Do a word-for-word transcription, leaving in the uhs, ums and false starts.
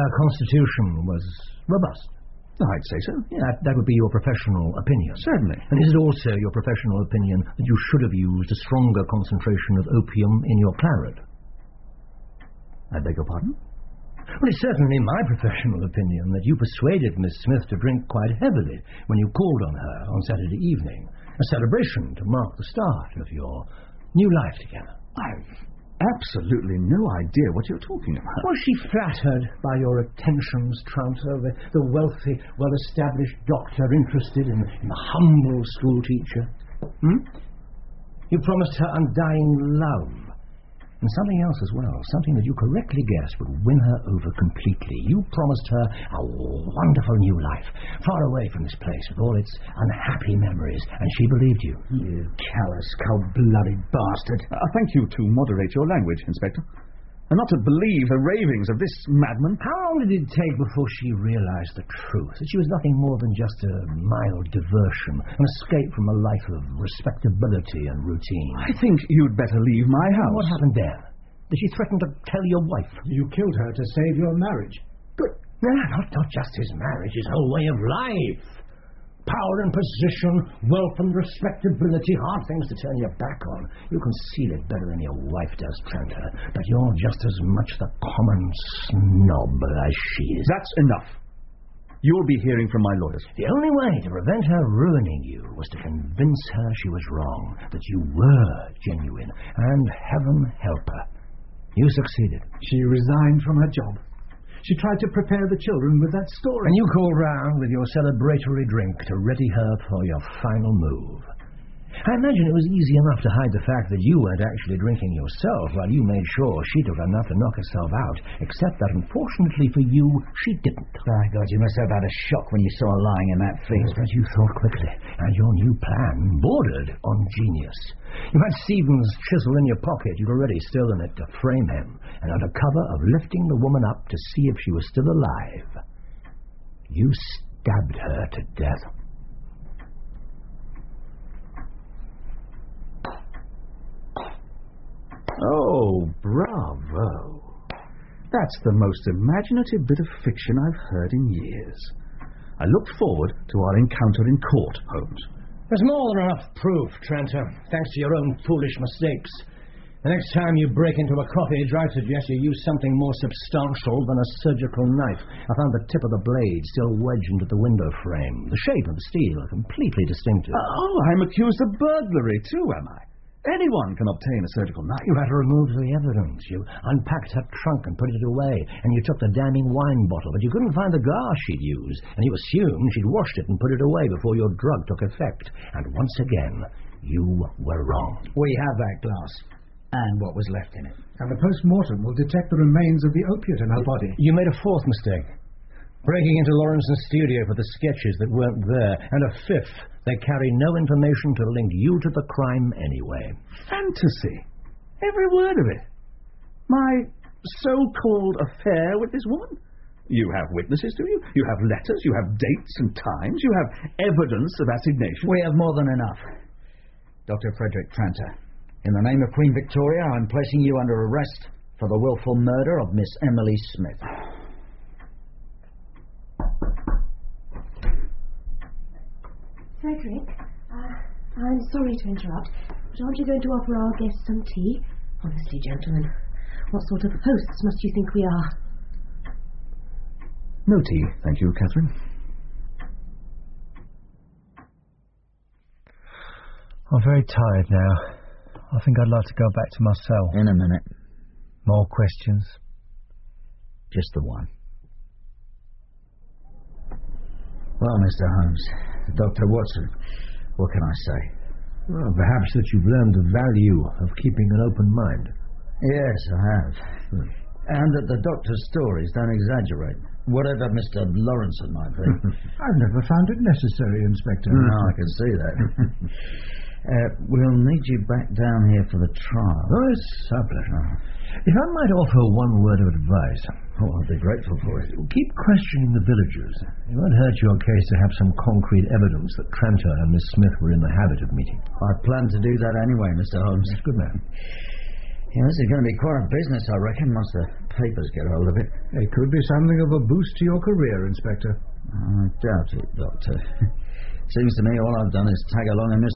her constitution was robust? I'd say so, yeah. That, that would be your professional opinion? Certainly. And is it also your professional opinion that you should have used a stronger concentration of opium in your claret? I beg your pardon? Well, it's certainly my professional opinion that you persuaded Miss Smith to drink quite heavily when you called on her on Saturday evening, a celebration to mark the start of your new life together. I've absolutely no idea what you're talking about. Was she flattered by your attentions, Tranter, the, the wealthy, well-established doctor interested in, in the humble schoolteacher? Hmm? You promised her undying love. And something else as well, something that you correctly guessed would win her over completely. You promised her a wonderful new life, far away from this place with all its unhappy memories, and she believed you. You callous, cold-blooded bastard. Uh, thank you to moderate your language, Inspector. And not to believe the ravings of this madman. How long did it take before she realized the truth, that she was nothing more than just a mild diversion, an escape from a life of respectability and routine? I think you'd better leave my house. What happened then? Did she threaten to tell your wife? You killed her to save your marriage. But no, not, not just his marriage, his whole way of life. Power and position, wealth and respectability, hard things to turn your back on. You conceal it better than your wife does, Tranter, but you're just as much the common snob as she is. That's enough. You'll be hearing from my lawyers. The only way to prevent her ruining you was to convince her she was wrong, that you were genuine, and heaven help her. You succeeded. She resigned from her job. She tried to prepare the children with that story. And you called round with your celebratory drink to ready her for your final move. I imagine it was easy enough to hide the fact that you weren't actually drinking yourself while you made sure she took enough to knock herself out, except that unfortunately for you, she didn't. My God, you must have had a shock when you saw her lying in that field. Yes, but you thought quickly, and your new plan bordered on genius. You had Stephen's chisel in your pocket. You'd already stolen it to frame him, and under cover of lifting the woman up to see if she was still alive, you stabbed her to death. Oh, bravo. That's the most imaginative bit of fiction I've heard in years. I look forward to our encounter in court, Holmes. There's more than enough proof, Tranter, thanks to your own foolish mistakes. The next time you break into a cottage, I suggest you use something more substantial than a surgical knife. I found the tip of the blade still wedged into the window frame. The shape of the steel are completely distinctive. Oh, I'm accused of burglary too, am I? Anyone can obtain a surgical knife. You had to remove the evidence. You unpacked her trunk and put it away, and you took the damning wine bottle, but you couldn't find the glass she'd used, and you assumed she'd washed it and put it away before your drug took effect. And once again, you were wrong. We have that glass, and what was left in it. And the post-mortem will detect the remains of the opiate in her body. You made a fourth mistake. Breaking into Lawrence's studio for the sketches that weren't there, and a fifth. They carry no information to link you to the crime anyway. Fantasy. Every word of it. My so-called affair with this woman. You have witnesses, do you? You have letters, you have dates and times, you have evidence of assignation. We have more than enough. Doctor Frederick Tranter, in the name of Queen Victoria, I'm placing you under arrest for the willful murder of Miss Emily Smith. Frederick, uh, I'm sorry to interrupt, but aren't you going to offer our guests some tea? Honestly, gentlemen, what sort of hosts must you think we are? No tea, thank you, Catherine. I'm very tired now. I think I'd like to go back to my cell. In a minute. More questions? Just the one. Well, Mister Holmes, Doctor Watson, what can I say? Well, perhaps that you've learned the value of keeping an open mind. Yes, I have. Hmm. And that the doctor's stories don't exaggerate, whatever Mister Lawrence might be. I've never found it necessary, Inspector. No, I can see that. uh, we'll need you back down here for the trial. Oh, it's a pleasure. If I might offer one word of advice... Oh, I'd be grateful for it. Keep questioning the villagers. It won't hurt your case to have some concrete evidence that Tranter and Miss Smith were in the habit of meeting. I plan to do that anyway, Mister Holmes. That's good, man. Yeah, this is going to be quite a business, I reckon, once the papers get hold of it. It could be something of a boost to your career, Inspector. I doubt it, Doctor. Seems to me all I've done is tag along in Miss